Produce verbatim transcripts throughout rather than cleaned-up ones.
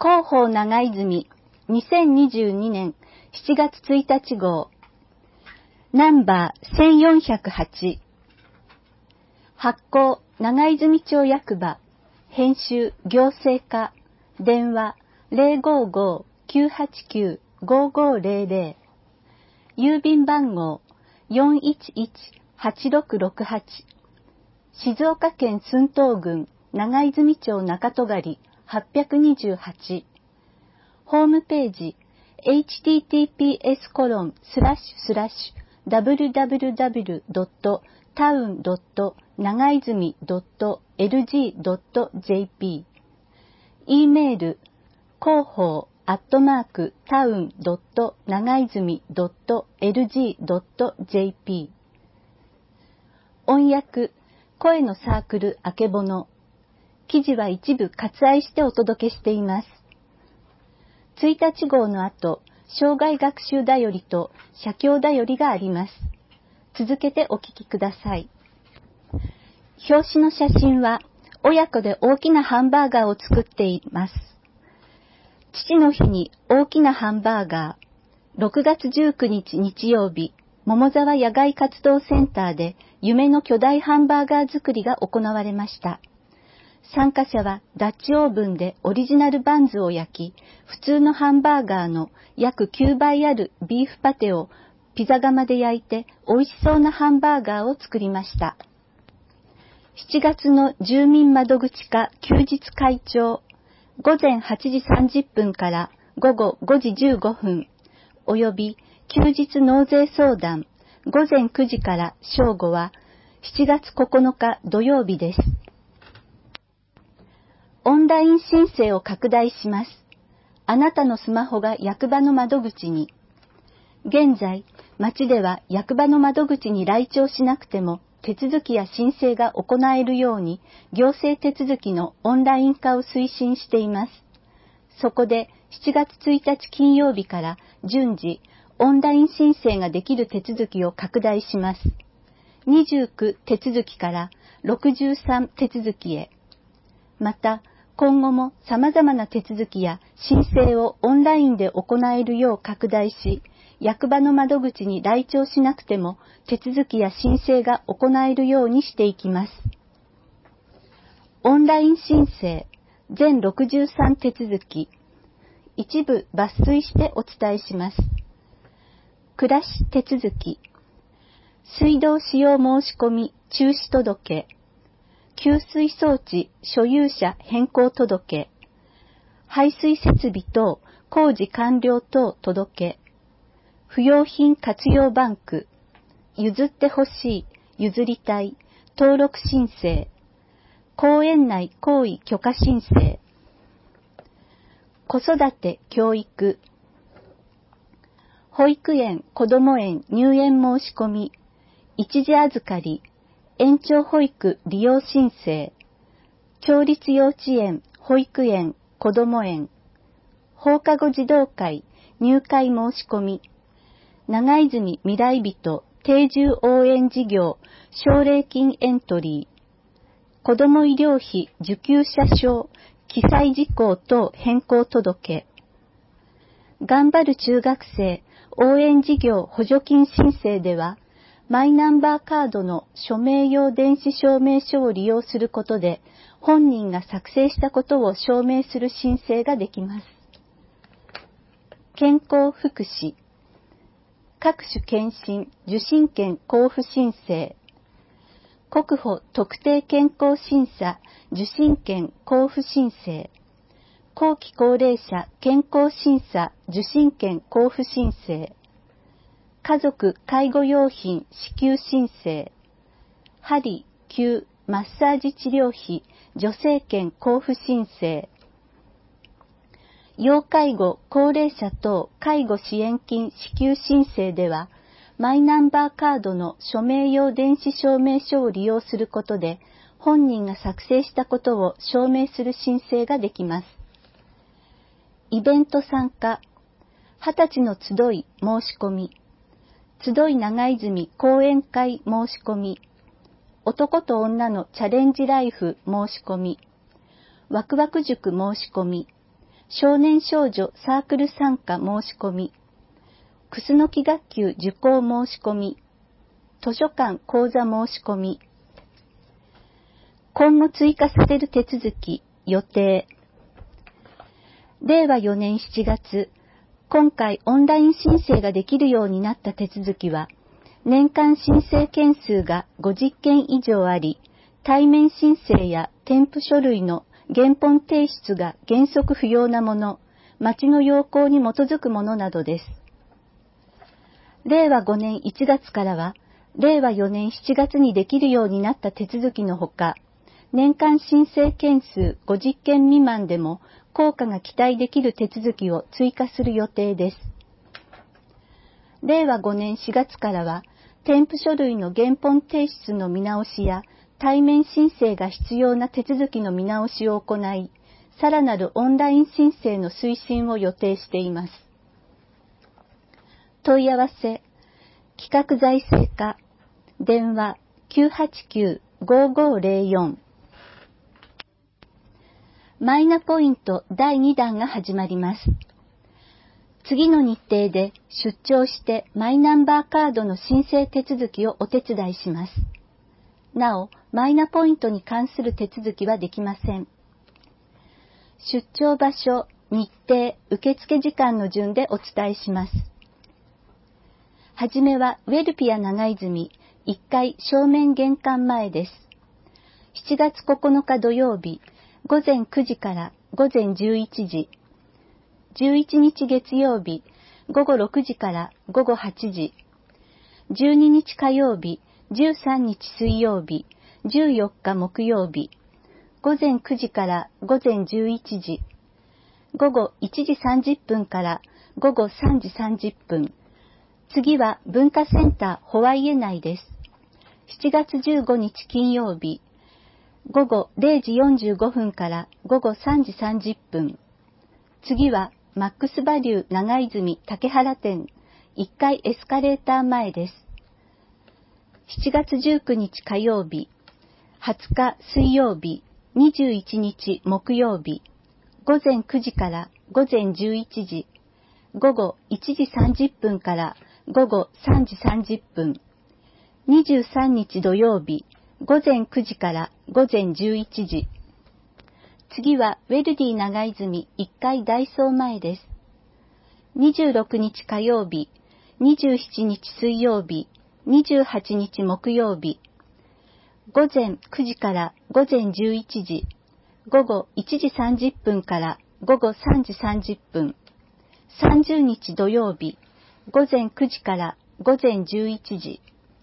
広報長泉にせんにじゅうにねんしちがつついたち号ナンバーせんよんひゃくはち発行長泉町役場編集行政課電話 ゼロごーごーきゅうはちきゅうごーごーゼロゼロ 郵便番号 よんいちいちはちろくろくはち静岡県駿東郡長泉町中戸狩はっぴゃくにじゅうはちホームページ エイチティーティーピーエスコロンスラッシュスラッシュダブリュダブリュダブリュドットタウンドット長泉ドットエルジードットジェーピー e メール広報アットマークタウンドット長泉ドットエルジードットジェーピー 音訳声のサークルあけぼの記事は一部割愛してお届けしています。ついたち号の後、生涯学習だよりと写経だよりがあります。続けてお聞きください。表紙の写真は親子で大きなハンバーガーを作っています。父の日に大きなハンバーガー、ろくがつじゅうくにち日曜日、桃沢野外活動センターで夢の巨大ハンバーガー作りが行われました。参加者はダッチオーブンでオリジナルバンズを焼き、普通のハンバーガーの約きゅうばいあるビーフパテをピザ窯で焼いて美味しそうなハンバーガーを作りました。しちがつの住民窓口課休日会長、ごぜんはちじさんじゅっぷんからごごごじじゅうごふん、および休日納税相談、ごぜんくじから正午はしちがつここのか土曜日です。オンライン申請を拡大します。あなたのスマホが役場の窓口に。現在、町では役場の窓口に来庁しなくても手続きや申請が行えるように行政手続きのオンライン化を推進しています。そこでしちがつついたち金曜日から順次オンライン申請ができる手続きを拡大します。にじゅうきゅう手続きからろくじゅうさん手続きへ。また、今後も様々な手続きや申請をオンラインで行えるよう拡大し、役場の窓口に来庁しなくても手続きや申請が行えるようにしていきます。オンライン申請、全ろくじゅうさん手続き、一部抜粋してお伝えします。暮らし手続き、水道使用申し込み中止届、給水装置所有者変更届、排水設備等工事完了等届、不用品活用バンク、譲ってほしい、譲りたい、登録申請、公園内行為許可申請、子育て教育、保育園こども園入園申し込み、一時預かり、延長保育利用申請、町立幼稚園、保育園、こども園、放課後児童会、入会申し込み、長泉未来人定住応援事業、奨励金エントリー、子ども医療費受給者証、記載事項等変更届、頑張る中学生応援事業補助金申請では、マイナンバーカードの署名用電子証明書を利用することで、本人が作成したことを証明する申請ができます。健康福祉、各種検診、受診券交付申請、国保特定健康審査、受診券交付申請、後期高齢者健康審査、受診券交付申請、家族介護用品支給申請、針、灸、マッサージ治療費助成券交付申請、要介護高齢者等介護支援金支給申請では、マイナンバーカードの署名用電子証明書を利用することで、本人が作成したことを証明する申請ができます。イベント参加、はたちの集い申し込み、集い長泉講演会申し込み、男と女のチャレンジライフ申し込み、ワクワク塾申し込み、 少年少女サークル参加申し込み、クスノキ学級受講申し込み、図書館講座申し込み、今後追加される手続き、予定。れいわよねんしちがつ、今回オンライン申請ができるようになった手続きは、年間申請件数がごじゅっけん以上あり、対面申請や添付書類の原本提出が原則不要なもの、町の要項に基づくものなどです。れいわごねんいちがつからは、れいわよねんしちがつにできるようになった手続きのほか、年間申請件数ごじゅっけん未満でも効果が期待できる手続きを追加する予定です。れいわごねんしがつからは、添付書類の原本提出の見直しや対面申請が必要な手続きの見直しを行い、さらなるオンライン申請の推進を予定しています。問い合わせ、企画財政課、電話 きゅうはちきゅう ごーごーぜろよん。マイナポイントだいにだんが始まります。次の日程で出張してマイナンバーカードの申請手続きをお手伝いします。なお、マイナポイントに関する手続きはできません。出張場所、日程、受付時間の順でお伝えします。はじめはウェルピア長泉いっかい正面玄関前です。しちがつここのか土曜日、ごぜんくじからごぜんじゅういちじ、じゅういちにち月曜日、ごごろくじからごごはちじ、じゅうににち火曜日、じゅうさんにち水曜日、じゅうよっか木曜日、ごぜんくじからごぜんじゅういちじ、ごごいちじさんじゅっぷんからごごさんじさんじゅっぷん、次は文化センターホワイエ内です。しちがつじゅうごにち金曜日、ごごれいじよんじゅうごふんからごごさんじさんじゅっぷん。次はマックスバリュー長泉竹原店いっかいエスカレーター前です。しちがつじゅうくにち火曜日、はつか水曜日、にじゅういちにち木曜日、ごぜんくじからごぜんじゅういちじ、ごごいちじさんじゅっぷんからごごさんじさんじゅっぷん、にじゅうさんにち土曜日、ごぜんくじからごぜんじゅういちじ。次はウェルディ長泉いっかいダイソー前です。にじゅうろくにち火曜日、にじゅうしちにち水曜日、にじゅうはちにち木曜日、ごぜんくじからごぜんじゅういちじ、ごごいちじさんじゅっぷんからごごさんじさんじゅっぷん、さんじゅうにち土曜日、ごぜんくじからごぜんじゅういちじ。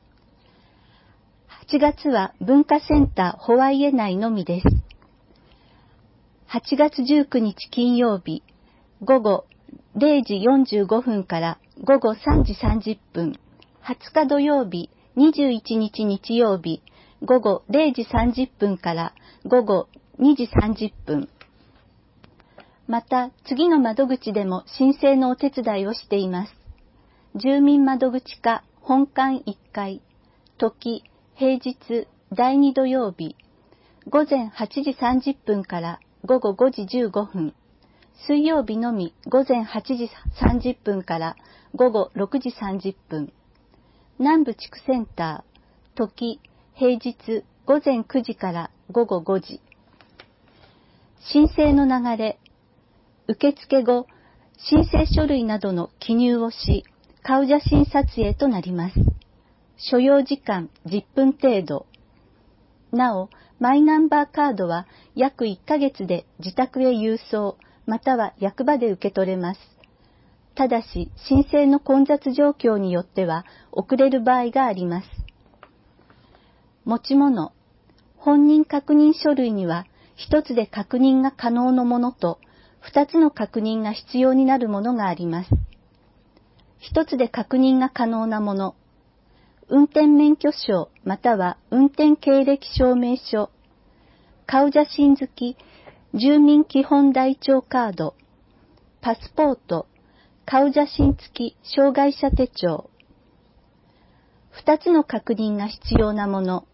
はちがつは文化センターホワイエ内のみです。はちがつじゅうくにち金曜日、ごごれいじよんじゅうごふんからごごさんじさんじゅっぷん、はつか土曜日、にじゅういちにち日曜日、ごごれいじさんじゅっぷんからごごにじさんじゅっぷん。また、次の窓口でも申請のお手伝いをしています。住民窓口課本館いっかい、時、平日だいに土曜日、ごぜんはちじさんじゅっぷんからごごごじじゅうごふん、水曜日のみごぜんはちじさんじゅっぷんからごごろくじさんじゅっぷん、南部地区センター、時、平日ごぜんくじからごごごじ。申請の流れ、受付後、申請書類などの記入をし、顔写真撮影となります。所要時間じゅっぷん程度。なお、マイナンバーカードは約いっかげつで自宅へ郵送、または役場で受け取れます。ただし、申請の混雑状況によっては遅れる場合があります。持ち物、本人確認書類には一つで確認が可能なものと二つの確認が必要になるものがあります。一つで確認が可能なもの、運転免許証または運転経歴証明書、顔写真付き住民基本台帳カード、パスポート、顔写真付き障害者手帳。二つの確認が必要なもの、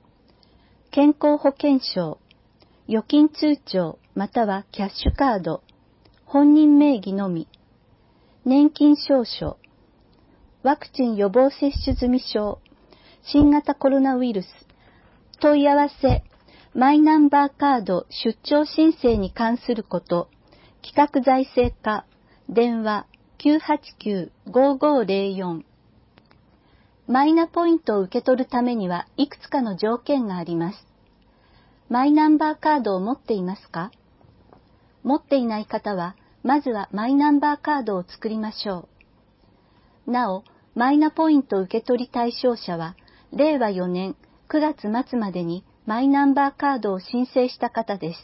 健康保険証、預金通帳またはキャッシュカード、 本人名義のみ、年金証書、ワクチン予防接種済証、新型コロナウイルス、問い合わせ、マイナンバーカード出張申請に関すること、企画財政課、電話 きゅうはちきゅう ごーごーぜろよん。マイナポイントを受け取るためにはいくつかの条件があります。マイナンバーカードを持っていますか？持っていない方は、まずはマイナンバーカードを作りましょう。なお、マイナポイント受け取り対象者は、れいわよねんくがつ末までにマイナンバーカードを申請した方です。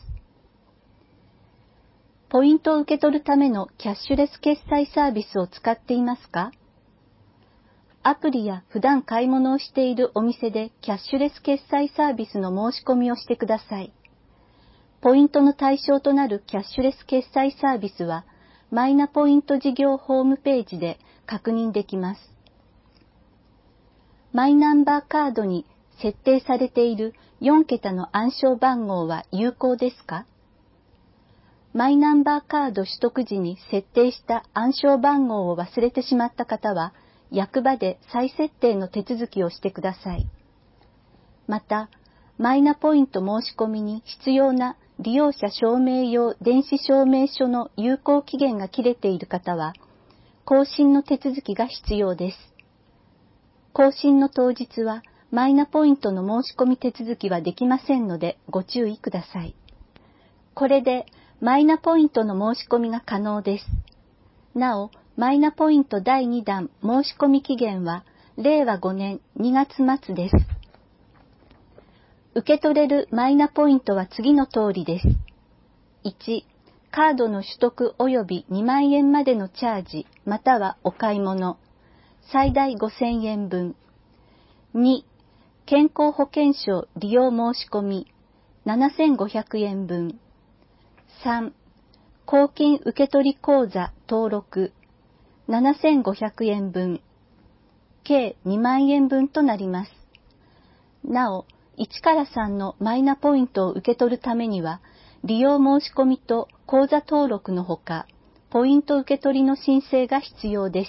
ポイントを受け取るためのキャッシュレス決済サービスを使っていますか？アプリや普段買い物をしているお店でキャッシュレス決済サービスの申し込みをしてください。ポイントの対象となるキャッシュレス決済サービスは、マイナポイント事業ホームページで確認できます。マイナンバーカードに設定されているよんけたの暗証番号は有効ですか？マイナンバーカード取得時に設定した暗証番号を忘れてしまった方は、役場で再設定の手続きをしてください。また、マイナポイント申し込みに必要な利用者証明用電子証明書の有効期限が切れている方は、更新の手続きが必要です。更新の当日は、マイナポイントの申し込み手続きはできませんのでご注意ください。これで、マイナポイントの申し込みが可能です。なお、マイナポイントだいにだん申し込み期限は、れいわごねんにがつまつです。受け取れるマイナポイントは次の通りです。いち、カードの取得及びにまんえんまでのチャージ、またはお買い物、最大ごせんえんぶん。に、健康保険証利用申し込み、ななせんごひゃくえんぶん。さん、公金受取口座登録、ななせんごひゃくえんぶん。計にまんえんぶんとなります。なお、いちからさんのマイナポイントを受け取るためには、利用申し込みと口座登録のほか、ポイント受け取りの申請が必要です。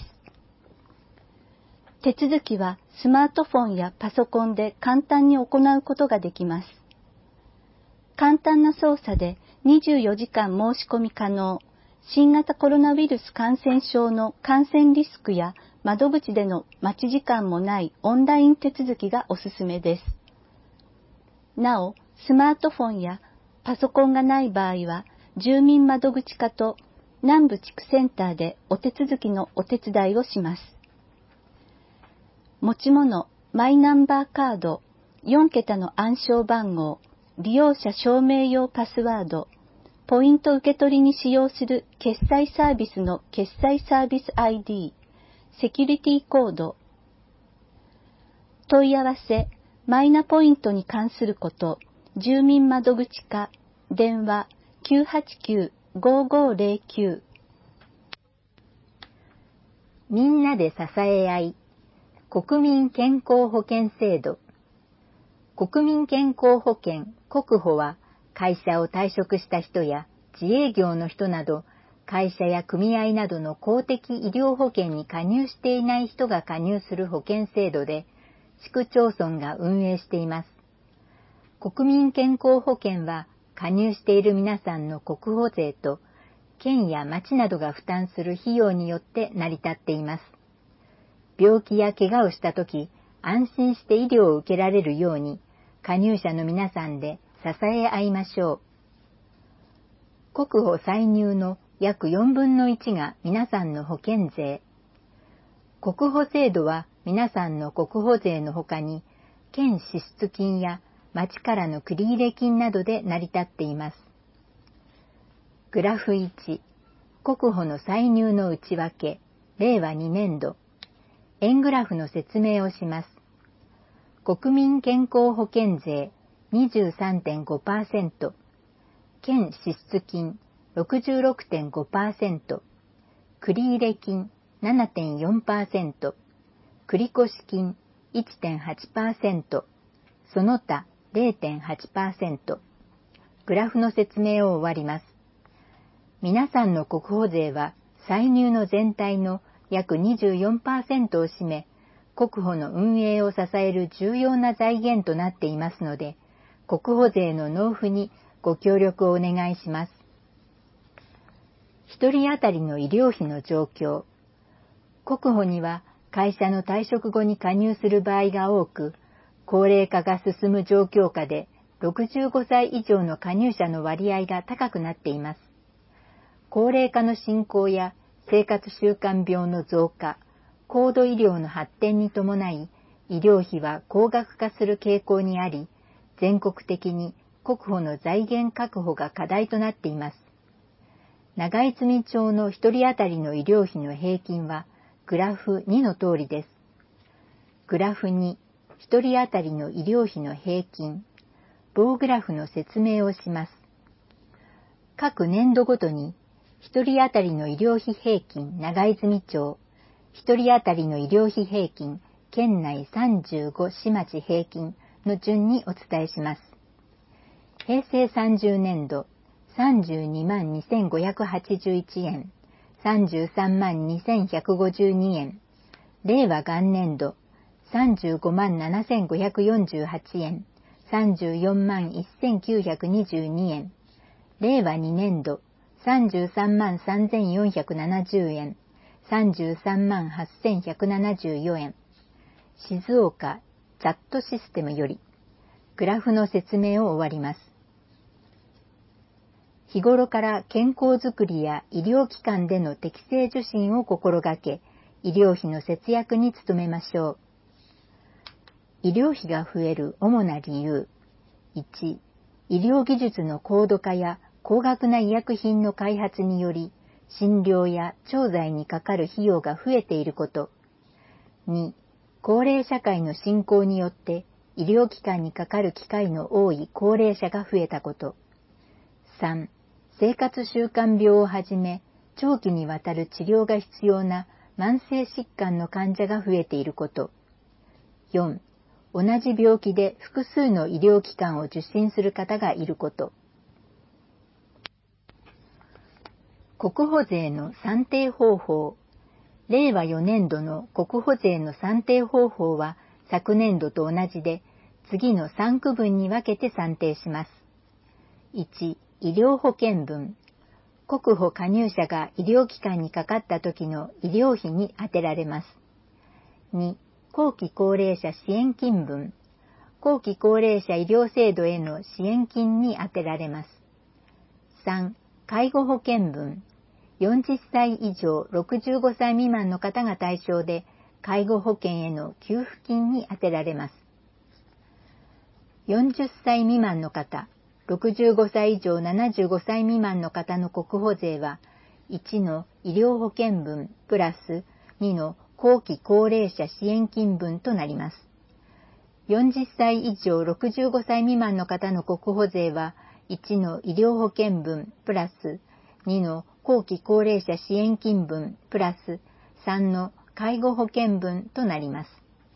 手続きはスマートフォンやパソコンで簡単に行うことができます。簡単な操作でにじゅうよじかん申し込み可能、新型コロナウイルス感染症の感染リスクや窓口での待ち時間もないオンライン手続きがおすすめです。なお、スマートフォンやパソコンがない場合は、住民窓口課と南部地区センターでお手続きのお手伝いをします。持ち物、マイナンバーカード、よんけたの暗証番号、利用者証明用パスワード、ポイント受け取りに使用する決済サービスの決済サービス アイディー、セキュリティコード、問い合わせ、マイナポイントに関すること、住民窓口課、電話 きゅうはちきゅう ごーごーぜろきゅう。 みんなで支え合い、国民健康保険制度。国民健康保険国保は、会社を退職した人や自営業の人など、会社や組合などの公的医療保険に加入していない人が加入する保険制度で、市区町村が運営しています。国民健康保険は、加入している皆さんの国保税と、県や町などが負担する費用によって成り立っています。病気や怪我をしたとき、安心して医療を受けられるように、加入者の皆さんで支え合いましょう。国保歳入の約よんぶんのいちが皆さんの保険税。国保制度は皆さんの国保税のほかに、県支出金や町からの繰入金などで成り立っています。グラフいち、国保の歳入の内訳、れいわにねんど。円グラフの説明をします。国民健康保険税 にじゅうさんてんごパーセント、県支出金 ろくじゅうろくてんごパーセント、繰入金 ななてんよんパーセント、繰越金 いってんはちパーセント、その他 れいてんはちパーセント。グラフの説明を終わります。 皆さんの国保税は歳入の全体の約 にじゅうよんパーセント を占め、国保の運営を支える重要な財源となっていますので、国保税の納付にご協力をお願いします。一人当たりの医療費の状況。国保には会社の退職後に加入する場合が多く、高齢化が進む状況下でろくじゅうごさい以上の加入者の割合が高くなっています。高齢化の進行や生活習慣病の増加、高度医療の発展に伴い、医療費は高額化する傾向にあり、全国的に国保の財源確保が課題となっています。長泉町の一人当たりの医療費の平均は、グラフにの通りです。グラフに、一人当たりの医療費の平均、棒グラフの説明をします。各年度ごとに、一人当たりの医療費平均長泉町、一人当たりの医療費平均県内さんじゅうご市町平均の順にお伝えします。平成さんじゅうねんど、さんじゅうにまんにせんごひゃくはちじゅういちえん、さんじゅうさんまんにせんひゃくごじゅうにえん、令和元年度、さんじゅうごまんななせんごひゃくよんじゅうはちえん、さんじゅうよんまんせんきゅうひゃくにじゅうにえん、令和にねんど、さんじゅうさんまんさんぜんよんひゃくななじゅうえん、さんじゅうさんまんはっせんひゃくななじゅうよえん、静岡チャットシステムより、グラフの説明を終わります。日頃から健康づくりや医療機関での適正受診を心がけ、医療費の節約に努めましょう。医療費が増える主な理由。いち、医療技術の高度化や高額な医薬品の開発により、診療や調剤にかかる費用が増えていること。に、高齢社会の進行によって医療機関にかかる機会の多い高齢者が増えたこと。さん、生活習慣病をはじめ、長期にわたる治療が必要な慢性疾患の患者が増えていること。よん、同じ病気で複数の医療機関を受診する方がいること。国保税の算定方法。令和よねんどの国保税の算定方法は昨年度と同じで、次のさんくぶんに分けて算定します。いち、医療保険分。国保加入者が医療機関にかかった時の医療費に充てられます。に、後期高齢者支援金分。後期高齢者医療制度への支援金に充てられます。さん、介護保険分。よんじゅっさい以上ろくじゅうごさい未満の方が対象で、介護保険への給付金に充てられます。よんじゅっさい未満の方、ろくじゅうごさい以上ななじゅうごさい未満の方の国保税は、いちの医療保険分プラスにの後期高齢者支援金分となります。よんじゅっさい以上ろくじゅうごさい未満の方の国保税は、いちの医療保険分プラスにの後期高齢者支援金分プラスさんの介護保険分となります。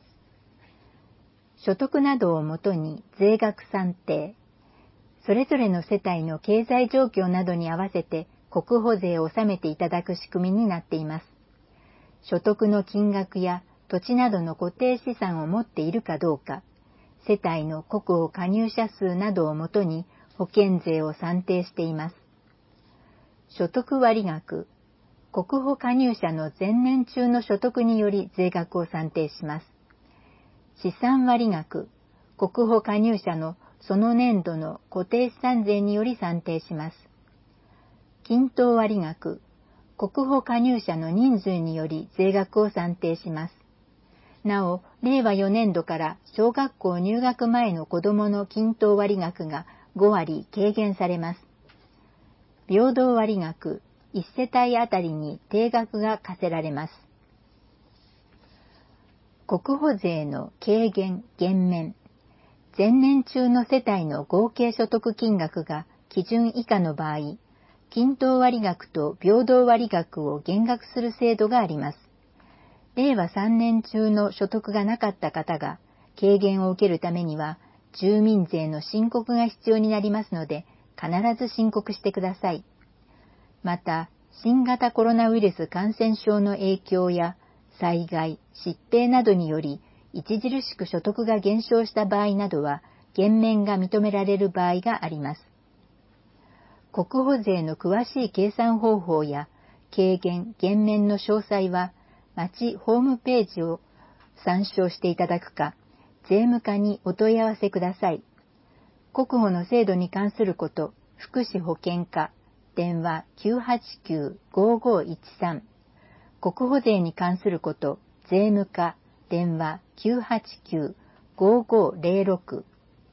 所得などをもとに税額算定。それぞれの世帯の経済状況などに合わせて国保税を納めていただく仕組みになっています。所得の金額や土地などの固定資産を持っているかどうか、世帯の国保加入者数などをもとに保険税を算定しています。所得割額。国保加入者の前年中の所得により税額を算定します。資産割額。国保加入者のその年度の固定資産税により算定します。均等割額。国保加入者の人数により税額を算定します。なお、令和よねんどから小学校入学前の子どもの均等割額がごわり軽減されます。平等割額。いち世帯あたりに定額が課せられます。国保税の軽減減免。前年中の世帯の合計所得金額が基準以下の場合、均等割額と平等割額を減額する制度があります。令和さんねん中の所得がなかった方が軽減を受けるためには、住民税の申告が必要になりますので、必ず申告してください。 また、新型コロナウイルス感染症の影響や災害、疾病などにより著しく所得が減少した場合などは減免が認められる場合があります。国保税の詳しい計算方法や軽減・減免の詳細は町ホームページを参照していただくか、税務課にお問い合わせください。国保の制度に関すること、福祉保健課、電話 きゅうはちきゅう ごーごーいちさん、国保税に関すること、税務課、電話 きゅうはちきゅう ごーごーぜろろく。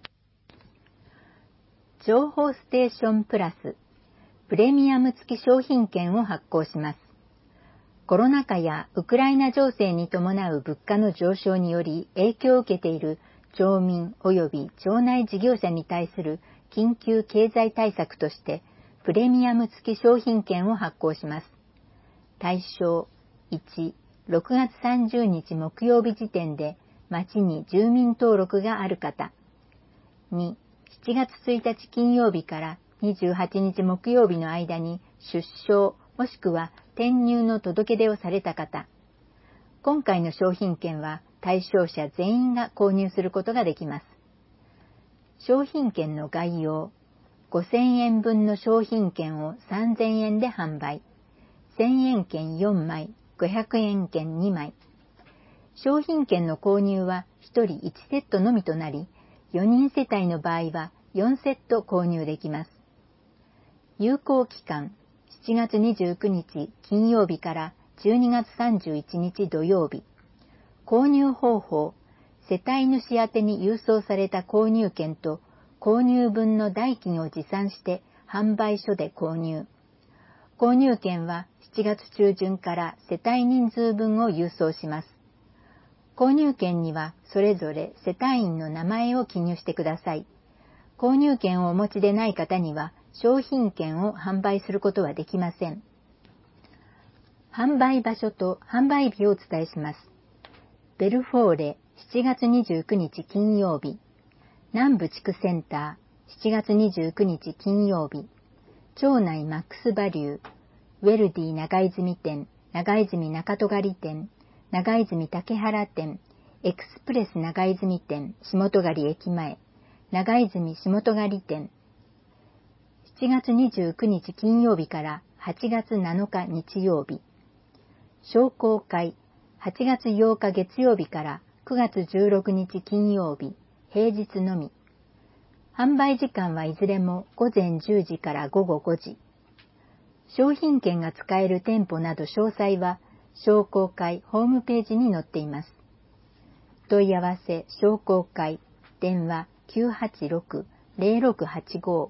情報ステーションプラス、プレミアム付き商品券を発行します。コロナ禍やウクライナ情勢に伴う物価の上昇により影響を受けている町民及び町内事業者に対する緊急経済対策として、プレミアム付き商品券を発行します。対象いち、ろくがつさんじゅうにち木曜日時点で町に住民登録がある方。に、しちがつついたち金曜日からにじゅうはちにち木曜日の間に出生もしくは転入の届け出をされた方。今回の商品券は対象者全員が購入することができます。商品券の概要。ごせんえんぶんの商品券をさんぜんえんで販売。せんえん券よんまい、ごひゃくえん券にまい。商品券の購入はひとりいちセットのみとなり、よにん世帯の場合はよんセット購入できます。有効期間、しちがつにじゅうくにち金曜日からじゅうにがつさんじゅういちにち土曜日。購入方法、世帯主宛てに郵送された購入券と購入分の代金を持参して販売所で購入。購入券はしちがつちゅうじゅんから世帯人数分を郵送します。購入券にはそれぞれ世帯員の名前を記入してください。購入券をお持ちでない方には商品券を販売することはできません。販売場所と販売日をお伝えします。ベルフォーレしちがつにじゅうくにち金曜日。南部地区センターしちがつにじゅうくにち金曜日。町内マックスバリュー、ウェルディ長泉店、長泉中戸狩店、長泉竹原店、エクスプレス長泉店、下戸狩駅前、長泉下戸狩店。しちがつにじゅうくにち金曜日からはちがつなのか日曜日。商工会、はちがつようか月曜日からくがつじゅうろくにち金曜日、平日のみ。販売時間はいずれもごぜんじゅうじからごごごじ。商品券が使える店舗など詳細は商工会ホームページに載っています。問い合わせ商工会、電話 きゅうはちろく ぜろろくはちご。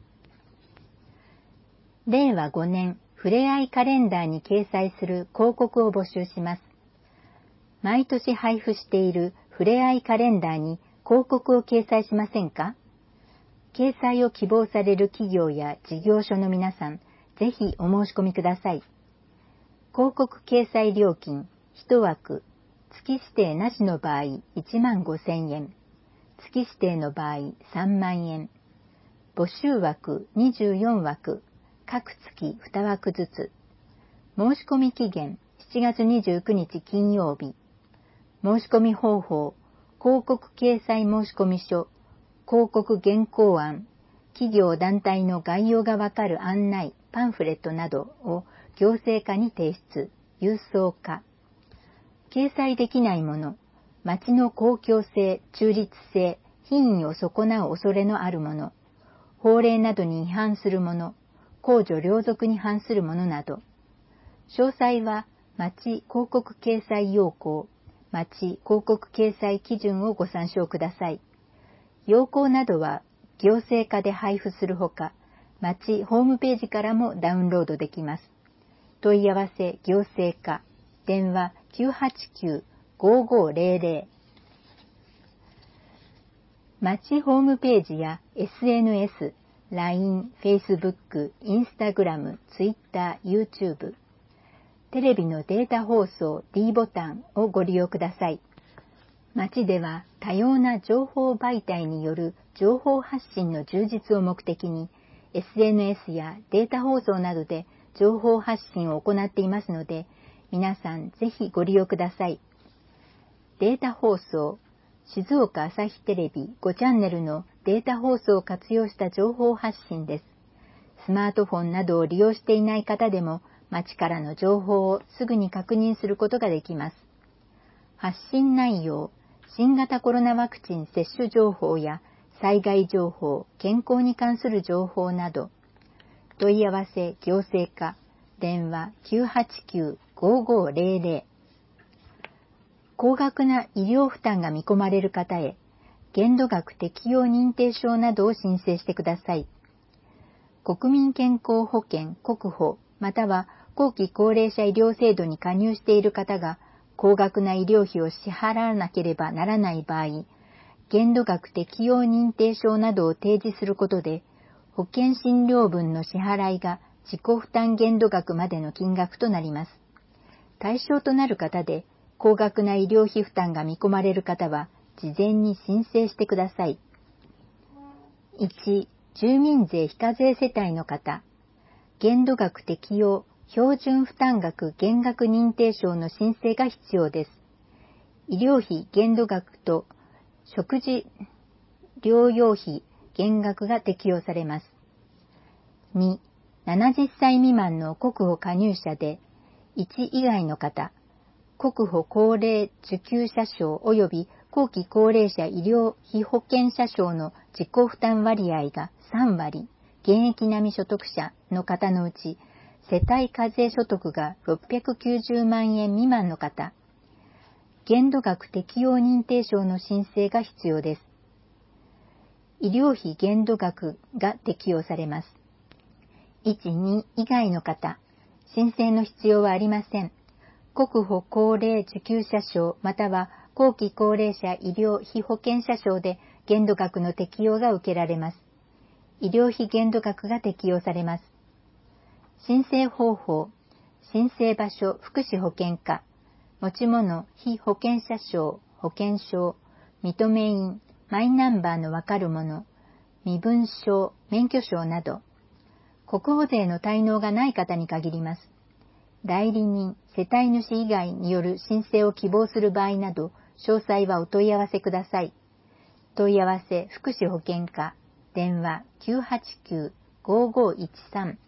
れいわごねんふれあいカレンダーに掲載する広告を募集します。毎年配布しているふれあいカレンダーに広告を掲載しませんか？掲載を希望される企業や事業所の皆さん、ぜひお申し込みください。広告掲載料金、いちわく、月指定なしの場合いちまんごせんえん、月指定の場合さんまんえん、募集枠にじゅうよんわく、各月にわくずつ。申し込み期限しちがつにじゅうくにち金曜日。申し込み方法、広告掲載申込書、広告原稿案、企業団体の概要がわかる案内、パンフレットなどを行政課に提出、郵送課。掲載できないもの、町の公共性、中立性、品位を損なう恐れのあるもの、法令などに違反するもの、公序良俗に反するものなど。詳細は、町広告掲載要項、町広告掲載基準をご参照ください。要項などは行政課で配布するほか、町ホームページからもダウンロードできます。問い合わせ行政課、電話 きゅうはちきゅう ごーごーぜろぜろ。町ホームページや エスエヌエス、ライン、Facebook、Instagram、Twitter、YouTube、テレビのデータ放送 D ボタンをご利用ください。町では多様な情報媒体による情報発信の充実を目的に エスエヌエス やデータ放送などで情報発信を行っていますので、皆さんぜひご利用ください。データ放送、静岡朝日テレビごチャンネルのデータ放送を活用した情報発信です。スマートフォンなどを利用していない方でも、町からの情報をすぐに確認することができます。発信内容、新型コロナワクチン接種情報や災害情報、健康に関する情報など、問い合わせ行政課、電話 きゅうはちきゅう ごーごーぜろぜろ。高額な医療負担が見込まれる方へ、限度額適用認定証などを申請してください。国民健康保険国保または後期高齢者医療制度に加入している方が高額な医療費を支払わなければならない場合、限度額適用認定証などを提示することで、保険診療分の支払いが自己負担限度額までの金額となります。対象となる方で、高額な医療費負担が見込まれる方は、事前に申請してください。いち、住民税非課税世帯の方、限度額適用標準負担額減額認定証の申請が必要です。医療費限度額と食事療養費減額が適用されます。に、ななじゅっさい未満の国保加入者で、いち以外の方、国保高齢受給者証及び後期高齢者医療費保険者証の自己負担割合がさんわり、現役並み所得者の方のうち、世帯課税所得がろっぴゃくきゅうじゅうまんえん未満の方、限度額適用認定証の申請が必要です。医療費限度額が適用されます。いち、に以外の方、申請の必要はありません。国保高齢受給者証または後期高齢者医療費保険者証で限度額の適用が受けられます。医療費限度額が適用されます。申請方法、申請場所福祉保険課、持ち物被保険者証、保険証、認め印、マイナンバーのわかるもの、身分証、免許証など、国保税の滞納がない方に限ります。代理人、世帯主以外による申請を希望する場合など、詳細はお問い合わせください。問い合わせ福祉保険課、電話 きゅうはちきゅう ごーごーいちさん。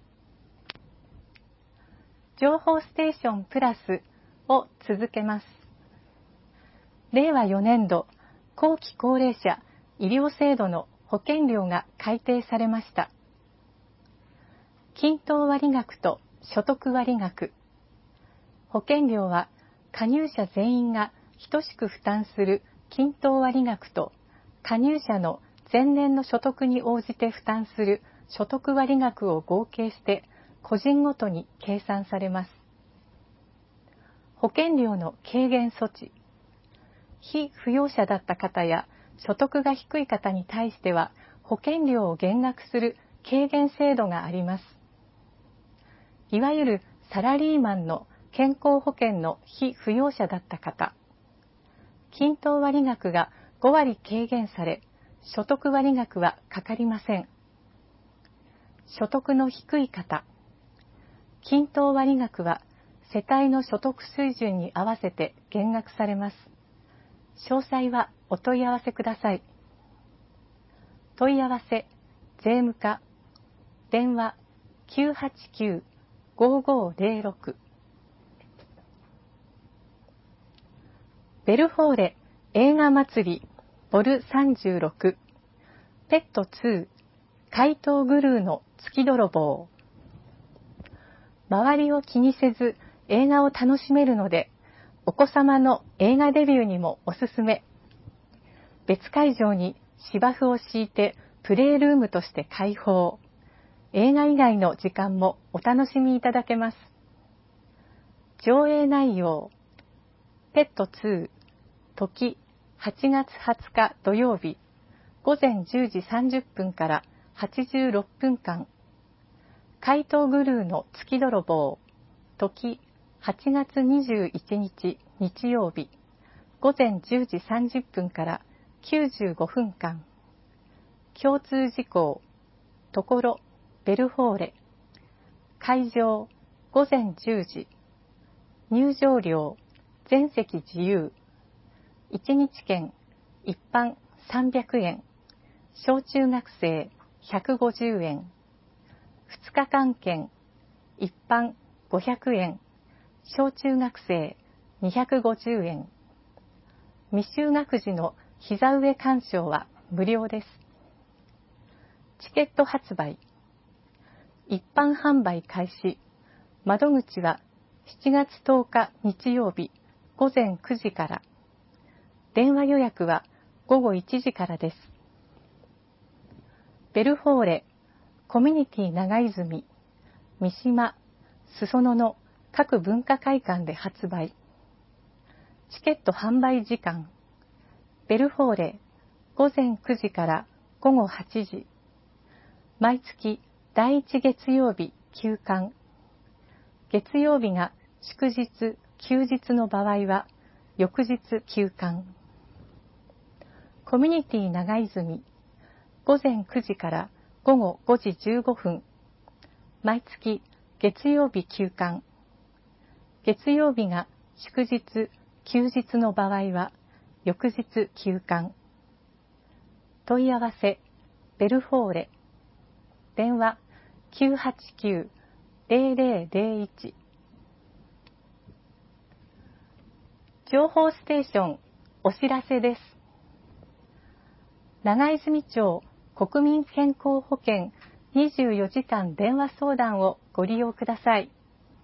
情報ステーションプラスを続けます。れいわよねんど後期高齢者医療制度の保険料が改定されました。均等割額と所得割額。保険料は加入者全員が等しく負担する均等割額と加入者の前年の所得に応じて負担する所得割額を合計して個人ごとに計算されます。保険料の軽減措置。被扶養者だった方や所得が低い方に対しては保険料を減額する軽減制度があります。いわゆるサラリーマンの健康保険の被扶養者だった方、均等割額がごわり軽減され、所得割額はかかりません。所得の低い方、均等割額は世帯の所得水準に合わせて減額されます。詳細はお問い合わせください。問い合わせ、税務課、電話 きゅうはちきゅう ごーごーぜろろく。ベルフォーレ映画祭りボルさんじゅうろく、ペットツー、怪盗グルーの月泥棒。周りを気にせず映画を楽しめるので、お子様の映画デビューにもおすすめ。別会場に芝生を敷いてプレイルームとして開放。映画以外の時間もお楽しみいただけます。上映内容、ペットツー、時はちがつはつか土曜日、ごぜんじゅうじさんじゅっぷんからはちじゅうろっぷんかん。怪盗グルーの月泥棒、時はちがつにじゅういちにち日曜日、ごぜんじゅうじさんじゅっぷんからきゅうじゅうごふんかん。共通事項、ところ、ベルフォーレ。会場、 午前じゅうじ、入場料全席自由、いちにち券一般さんびゃくえん、小中学生ひゃくごじゅうえん、ふつかかん券一般ごひゃくえん、小中学生にひゃくごじゅうえん、未就学児の膝上鑑賞は無料です。チケット発売。一般販売開始。窓口はしちがつとおか日曜日午前くじから。電話予約はごごいちじからです。ベルフォーレ、コミュニティ長泉、三島、裾野の各文化会館で発売。チケット販売時間。ベルフォーレ、午前くじからごごはちじ。毎月だいいち月曜日休館。月曜日が祝日・休日の場合は翌日休館。コミュニティ長泉、午前くじからごごごじじゅうごふん。毎月月曜日休館。月曜日が祝日・休日の場合は翌日休館。問い合わせ、ベルフォーレ。電話きゅうはちきゅう ゼロゼロゼロいち。情報ステーションお知らせです。長泉町国民健康保険にじゅうよじかん電話相談をご利用ください。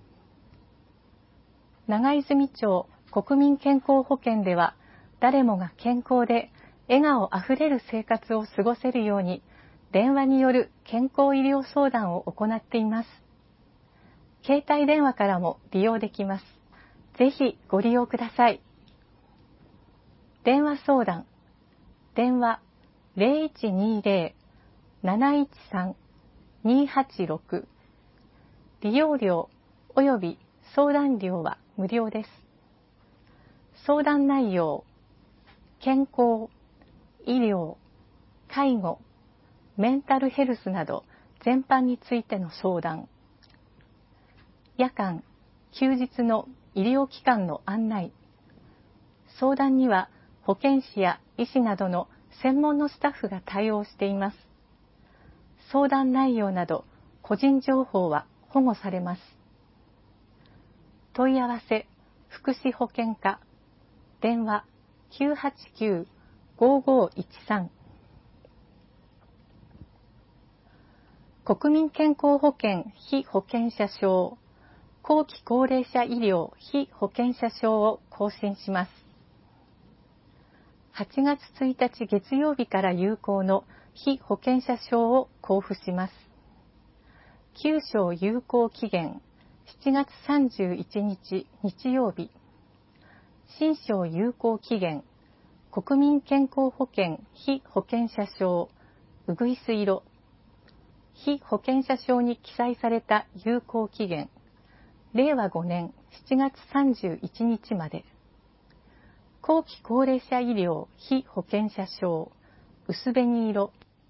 長泉町国民健康保険では、誰もが健康で笑顔あふれる生活を過ごせるように、電話による健康医療相談を行っています。携帯電話からも利用できます。ぜひご利用ください。電話相談。電話ゼロいちにゼロ なないちさん にはちろく。利用料及び相談料は無料です。相談内容、健康、医療、介護、メンタルヘルスなど全般についての相談。夜間、休日の医療機関の案内。相談には保健師や医師などの専門のスタッフが対応しています。相談内容など個人情報は保護されます。問い合わせ、福祉保健課。電話きゅうはちきゅう ごごいちさん。国民健康保険被保険者証、後期高齢者医療被保険者証を更新します。はちがつついたち月曜日から有効の被保険者証を交付します。旧証有効期限しちがつさんじゅういちにち日曜日。新証有効期限国民健康保険被保険者証うぐいす色。被保険者証に記載された有効期限、れいわごねんしちがつさんじゅういちにちまで。後期高齢者医療被保険者証、薄紅色。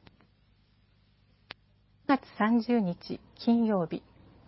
しちがつさんじゅうにち金曜日。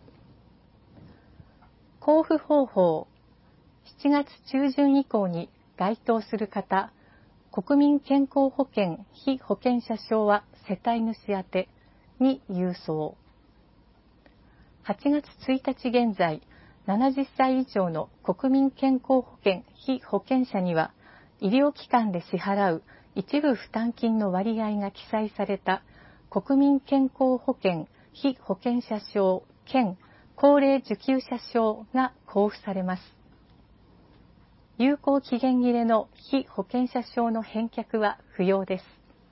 交付方法、しちがつちゅうじゅん以降に該当する方、国民健康保険被保険者証は世帯主宛てに郵送。はちがつついたち現在、ななじゅっさい以上の国民健康保険被保険者には、医療機関で支払う一部負担金の割合が記載された国民健康保険被保険者証兼高齢受給者証が交付されます。有効期限切れの被保険者証の返却は不要です。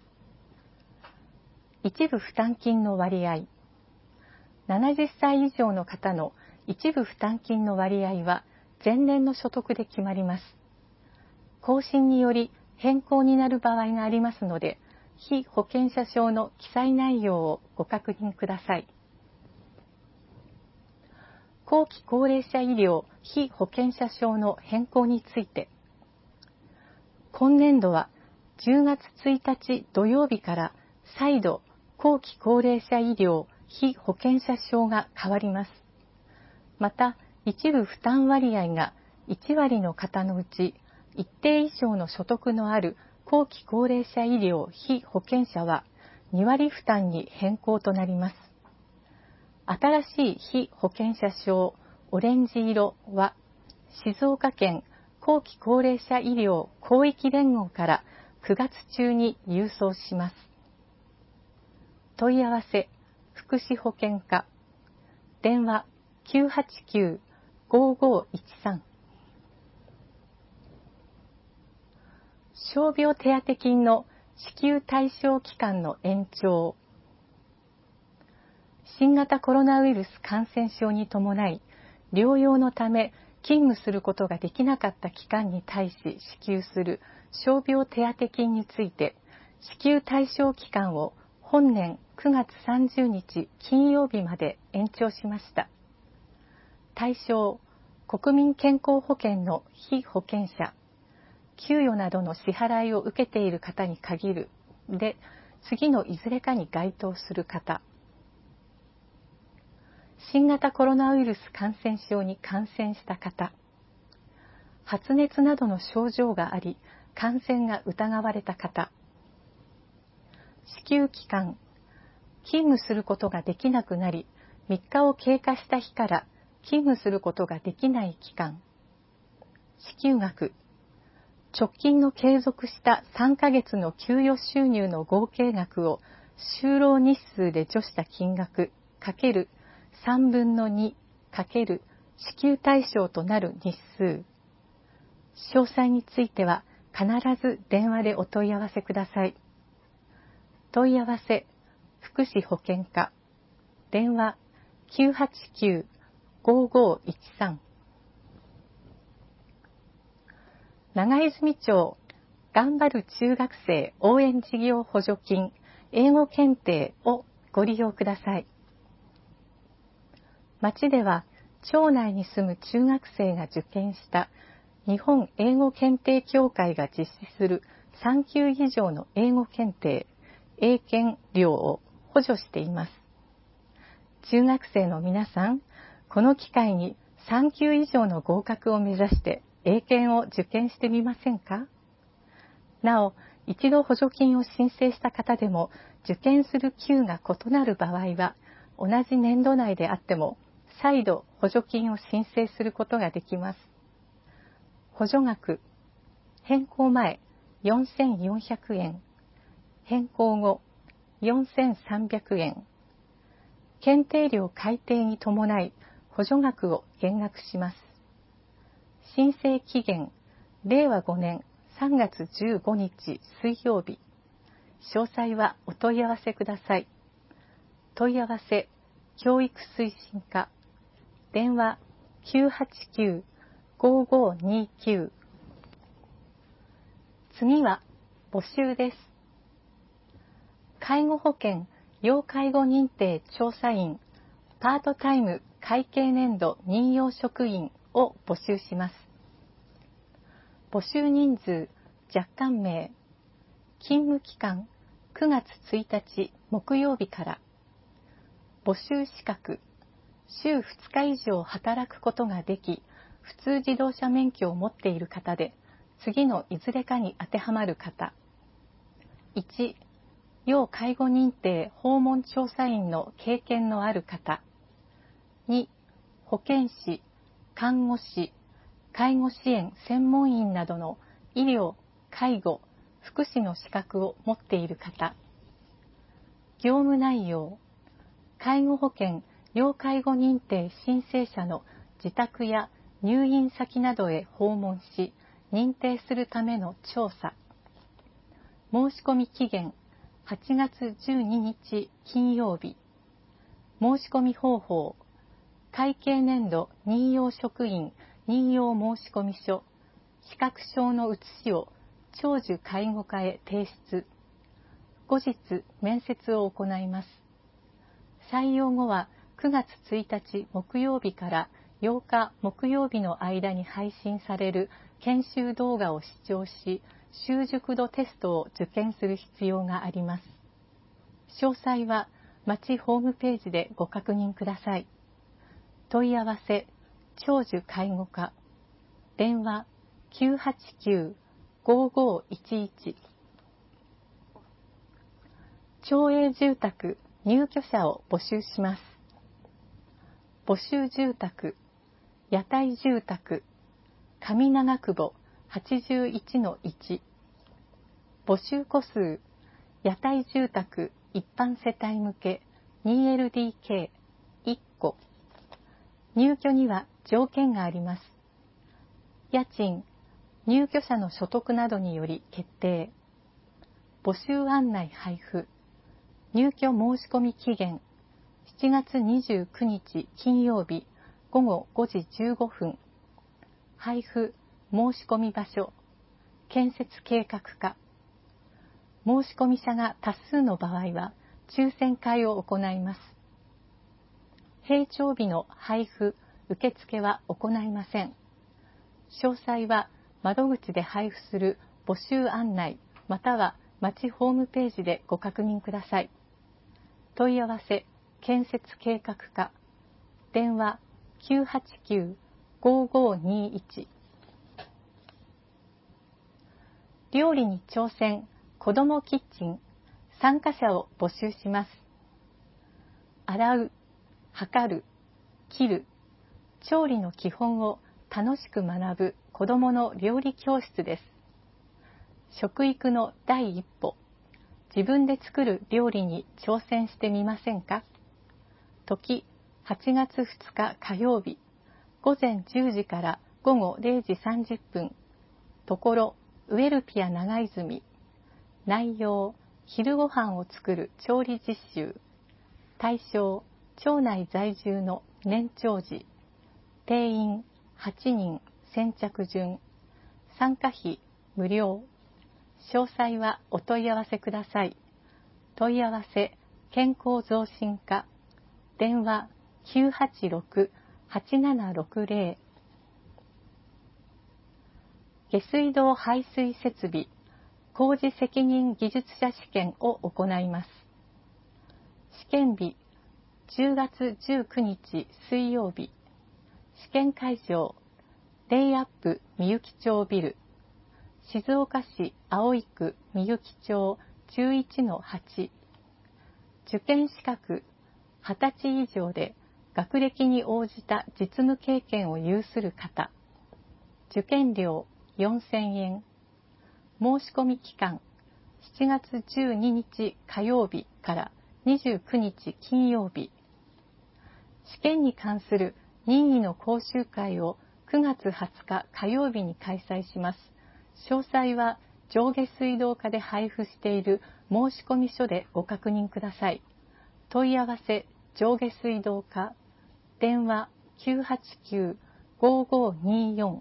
一部負担金の割合。ななじゅっさい以上の方の一部負担金の割合は前年の所得で決まります。更新により変更になる場合がありますので、被保険者証の記載内容をご確認ください。後期高齢者医療被保険者証の変更について、今年度はじゅうがつついたち土曜日から再度後期高齢者医療被保険者証が変わります。 また、一部負担割合がいち割の方のうち、一定以上の所得のある後期高齢者医療被保険者はに割負担に変更となります。新しい被保険者証オレンジ色は、静岡県後期高齢者医療広域連合からくがつ中に郵送します。問い合わせ、福祉保険課、電話 きゅうはちきゅう ごーごーいちさん。傷病手当金の支給対象期間の延長。新型コロナウイルス感染症に伴い、療養のため勤務することができなかった期間に対し支給する傷病手当金について、支給対象期間を本年くがつさんじゅうにち金曜日まで延長しました。対象、国民健康保険の被保険者、給与などの支払いを受けている方に限るで、次のいずれかに該当する方。新型コロナウイルス感染症に感染した方。発熱などの症状があり、感染が疑われた方。支給期間、勤務することができなくなり、みっかを経過した日から勤務することができない期間。支給額、直近の継続したさんかげつの給与収入の合計額を就労日数で除した金額×さんぶんのに×支給対象となる日数。詳細については必ず電話でお問い合わせください。問い合わせ、福祉保険課、電話 きゅうはちきゅう ごーごーいちさん。長泉町頑張る中学生応援事業補助金英語検定をご利用ください。町では町内に住む中学生が受験した日本英語検定協会が実施するさんきゅう以上の英語検定英検料を補助しています。中学生の皆さん、この機会にさんきゅう以上の合格を目指して英検を受験してみませんか？なお、一度補助金を申請した方でも受験する級が異なる場合は、同じ年度内であっても再度補助金を申請することができます。補助額、変更前よんせんよんひゃくえん、変更後よんせんさんびゃくえん。検定料改定に伴い補助額を減額します。申請期限、れいわごねんさんがつじゅうごにち水曜日。詳細はお問い合わせください。問い合わせ、教育推進課、電話 きゅうはちきゅう ごーごーにきゅう。次は募集です。介護保険要介護認定調査員パートタイム会計年度任用職員を募集します。募集人数、若干名、勤務期間くがつついたち木曜日から。募集資格、週ふつか以上働くことができ、普通自動車免許を持っている方で、次のいずれかに当てはまる方。いち、要介護認定訪問調査員の経験のある方。に、保健師、看護師、介護支援専門員などの医療、介護、福祉の資格を持っている方。業務内容、介護保険要介護認定申請者の自宅や入院先などへ訪問し、認定するための調査。申し込み期限、はちがつじゅうににち金曜日。申し込み方法、会計年度任用職員任用申込書、資格証の写しを長寿介護課へ提出。後日面接を行います。採用後はくがつついたち木曜日からようか木曜日の間に配信される研修動画を視聴し、習熟度テストを受験する必要があります。詳細は町ホームページでご確認ください。問い合わせ長寿介護課、電話 きゅうはちきゅう ごーごーいちいち。町営住宅入居者を募集します。募集住宅、屋台住宅、上長久保 はちじゅういちのいち。募集戸数、屋台住宅一般世帯向け ツーエルディーケーいっこ。入居には条件があります。家賃、入居者の所得などにより決定。募集案内配布。入居申し込み期限、しちがつにじゅうくにち金曜日ごごごじじゅうごふん。配布、申し込み場所、建設計画課。申し込み者が多数の場合は、抽選会を行います。平常日の配布、受付は行いません。詳細は窓口で配布する募集案内または町ホームページでご確認ください。問い合わせ、建設計画課、電話 きゅうはちきゅう ごーごーにーいち。料理に挑戦、子どもキッチン、参加者を募集します。洗う、測る、切る、調理の基本を楽しく学ぶ子どもの料理教室です。食育の第一歩、自分で作る料理に挑戦してみませんか？時、はちがつふつか火曜日、ごぜんじゅうじからごごれいじさんじゅっぷん。ところ、ウェルピア長泉。内容、昼ご飯を作る調理実習。対象、町内在住の年長児。定員はちにん、先着順。参加費無料。詳細はお問い合わせください。問い合わせ、健康増進課。電話きゅうはちろく はちななろくぜろ。下水道排水設備工事責任技術者試験を行います。試験日、じゅうがつじゅうくにち水曜日。試験会場、レイアップみゆき町ビル。静岡市葵区みゆき町 じゅういちのはち。受験資格、はたち以上で学歴に応じた実務経験を有する方。受験料よんせんえん。申し込み期間、しちがつじゅうににち火曜日からにじゅうくにち金曜日。試験に関する任意の講習会をくがつはつか火曜日に開催します。詳細は上下水道課で配布している申し込み書でご確認ください。問い合わせ、上下水道課、電話きゅうはちきゅう ごーごーにーよん。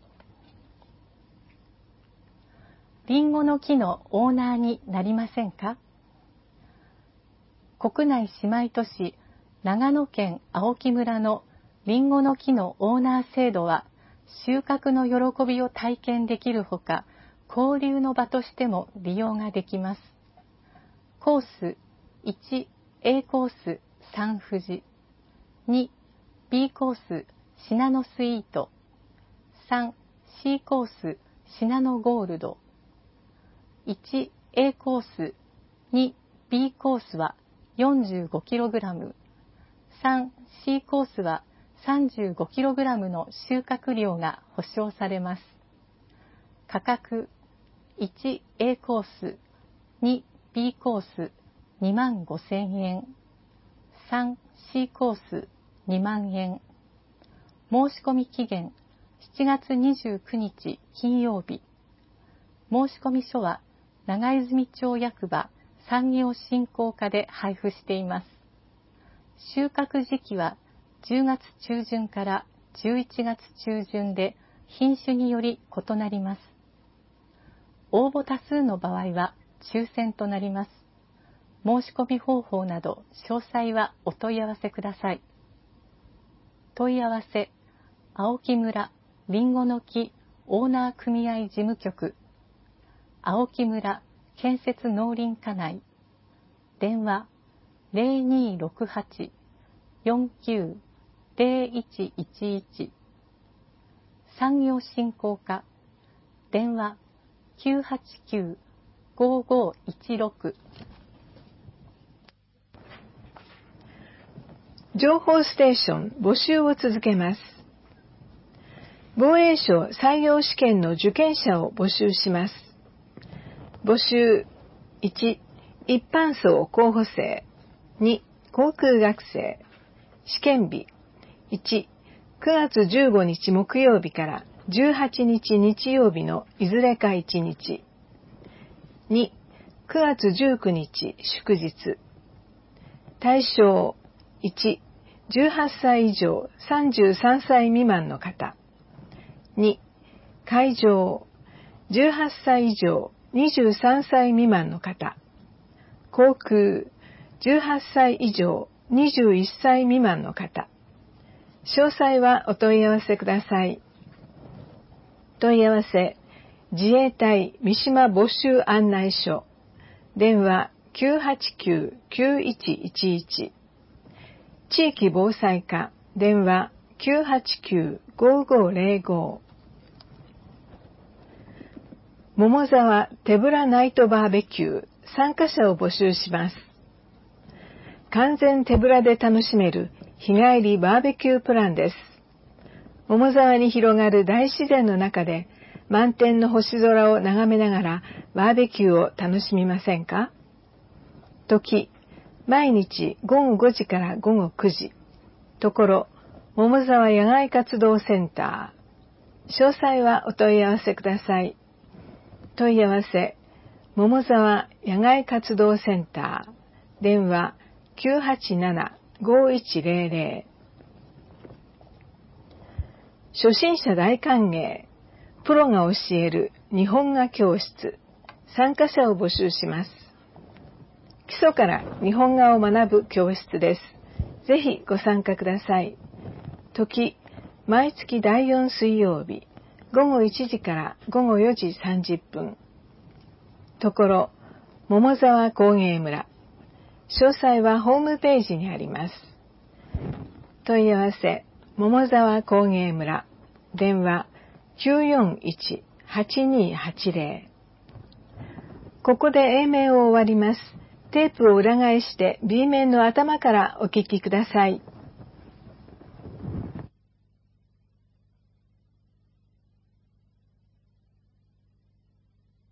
りんごの木のオーナーになりませんか？国内姉妹都市、長野県青木村のりんごの木のオーナー制度は、収穫の喜びを体験できるほか、交流の場としても利用ができます。コースいち、A コースサンフジ、に、B コースシナノスイート、さん、C コースシナノゴールド。いち、A コース、に、B コースは よんじゅうごキログラム、さん、C コースは さんじゅうごキログラム の収穫量が保証されます。価格、いち、A コース、に、B コースにまんごせんえん、さん、C コースにまんえん。申し込み期限、しちがつにじゅうくにち金曜日。申し込み書は長泉町役場産業振興課で配布しています。収穫時期はじゅうがつちゅうじゅんからじゅういちがつちゅうじゅんで品種により異なります。応募多数の場合は抽選となります。申し込み方法など詳細はお問い合わせください。問い合わせ、青木村りんごの木オーナー組合事務局、青木村建設農林課内、電話ゼロにーろくはち よんきゅうゼロいちいちいち、 産業振興課、電話 きゅうはちきゅう ごーごーいちろく。 情報ステーション募集を続けます。防衛省採用試験の受験者を募集します。募集いち、一般層候補生。に、航空学生。試験日いち、くがつじゅうごにち木曜日からじゅうはちにち日曜日のいずれかいちにち。に、くがつじゅうくにち祝日。対象いち、じゅうはっさい以上さんじゅうさんさい未満の方。に、会場じゅうはっさい以上にじゅうさんさい未満の方。航空じゅうはっさい以上にじゅういっさい未満の方。詳細はお問い合わせください。問い合わせ自衛隊三島募集案内所。電話 きゅうはちきゅう きゅういちいちいち。地域防災課。電話 きゅうはちきゅう ごーごーぜろご。桃沢手ぶらナイトバーベキュー参加者を募集します。完全手ぶらで楽しめる日帰りバーベキュープランです。桃沢に広がる大自然の中で満天の星空を眺めながらバーベキューを楽しみませんか？時、毎日ごごごじからごごくじ。ところ、桃沢野外活動センター。詳細はお問い合わせください。問い合わせ、桃沢野外活動センター。電話きゅうはちなな ごーいちぜろぜろ。初心者大歓迎。プロが教える日本画教室。参加者を募集します。基礎から日本画を学ぶ教室です。ぜひご参加ください。時、毎月だいよん水曜日、ごごいちじからごごよじさんじゅっぷん。ところ、桃沢工芸村。詳細はホームページにあります。問い合わせ、桃沢工芸村。電話きゅうよんいち はちにはちぜろ。ここで A 面を終わります。テープを裏返して B 面の頭からお聞きください。